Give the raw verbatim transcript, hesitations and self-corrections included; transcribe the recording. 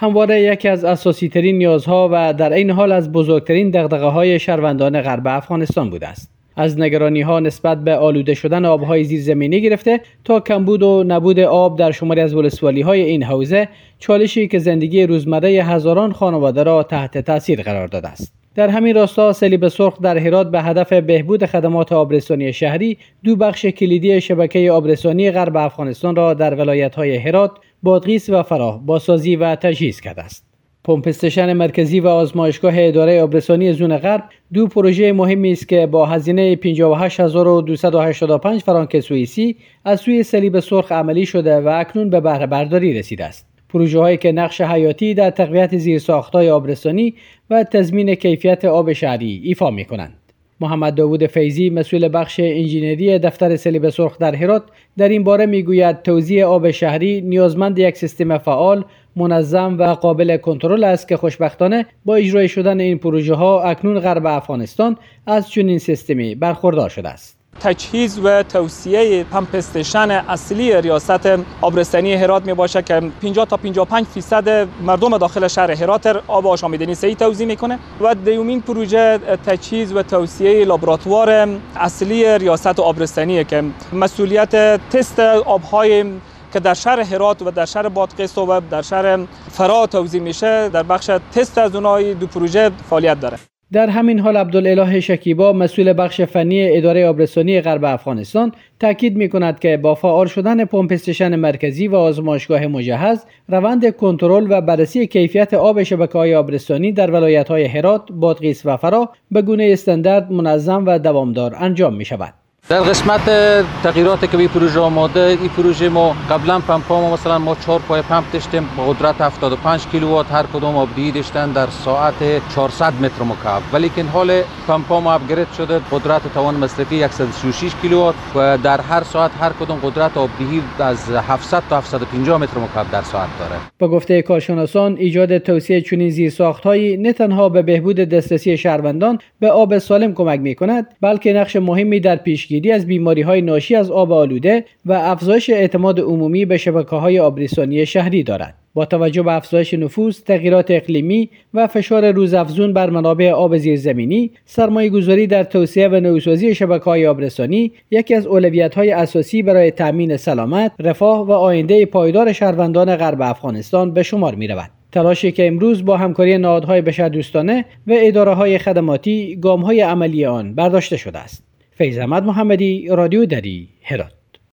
همواره یکی از اساسی ترین نیازها و در این حال از بزرگترین دغدغه‌های شهروندان غرب افغانستان بوده است. از نگرانی‌ها نسبت به آلوده شدن آب‌های زیرزمینی گرفته تا کمبود و نبود آب در شماری از ولسوالی‌های این حوزه، چالشی که زندگی روزمره هزاران خانواده را تحت تاثیر قرار داده است. در همین راستا صلیب سرخ در هرات به هدف بهبود خدمات آبرسانی شهری دو بخش کلیدی شبکه آبرسانی غرب افغانستان را در ولایت‌های هرات، بادغیس و فراه بازسازی و تجهیز کرده است. پمپ استیشن مرکزی و آزمایشگاه اداره آبرسانی زون غرب دو پروژه مهمی است که با هزینه پنجاه و هشت هزار و دویست و هشتاد و پنج فرانک سوئیسی از سوی صلیب سرخ عملی شده و اکنون به بهره برداری رسیده است. پروژه هایی که نقش حیاتی در تقویت زیرساخت‌های آبرسانی و تضمین کیفیت آب شهری ایفا می‌کنند. محمد داوود فیضی، مسئول بخش انجینری دفتر صلیب سرخ در هرات، در این باره میگوید توزیع آب شهری نیازمند یک سیستم فعال، منظم و قابل کنترل است که خوشبختانه با اجرای شدن این پروژه ها اکنون غرب افغانستان از چنین سیستمی برخوردار شده است. تجهیز و توسعه پمپ استیشن اصلی ریاست آبرسانی هرات می باشد که پنجاه تا پنجاه و پنج درصد مردم داخل شهر هرات آب آشامیدنی صحیح توزیع میکنه و دومین پروژه تجهیز و توسعه لابراتوار اصلی ریاست آبرسانی که مسئولیت تست آبهای که در شهر هرات و در شهر بادغیس و در شهر فراه توزیع میشه در بخش تست از اونهای دو پروژه فعالیت داره. در همین حال عبدالاله شکیبا، مسئول بخش فنی اداره آبرسانی غرب افغانستان، تاکید می‌کند که با فعال شدن پمپ استیشن مرکزی و آزمایشگاه مجهز، روند کنترل و بررسی کیفیت آب شبکه‌های آبرسانی در ولایت‌های هرات، بادغیس و فراه به گونه استاندارد، منظم و دوامدار انجام می‌شود. در قسمت تغییراتی که به پروژه آماده، این پروژه ما قبلا پمپ ها ما مثلا ما چهار پای پمپ داشتیم با قدرت هفتاد و پنج کیلووات، هر کدام آبدهی داشتن در ساعت چهارصد متر مکعب، ولی که حال پمپ ها ما اپگرید شده، قدرت توان مصرفی صد و سی و شش کیلووات و در هر ساعت هر کدام قدرت آبدهی از هفتصد تا هفتصد و پنجاه متر مکعب در ساعت داره. با گفته کارشناسان، ایجاد توسعه چنین زیرساخت‌هایی نه تنها به بهبود دسترسی شهروندان به آب سالم کمک می‌کند، بلکه نقش مهمی در پیشگیری از بیماری‌های ناشی از آب آلوده و افزایش اعتماد عمومی به شبکه‌های آبرسانی شهری دارد. با توجه به افزایش نفوذ، تغییرات اقلیمی و فشار روزافزون بر منابع آب زیرزمینی، سرمایه‌گذاری در توسعه و نوسازی شبکه‌های آبرسانی یکی از اولویت‌های اساسی برای تأمین سلامت، رفاه و آینده پایدار شهروندان غرب افغانستان به شمار می‌رود. تلاشی که امروز با همکاری نهادهای بشردوستانه و اداره‌های خدماتی گام‌های عملی آن برداشته شده است. فیض احمد محمدی، رادیو دری، هرات.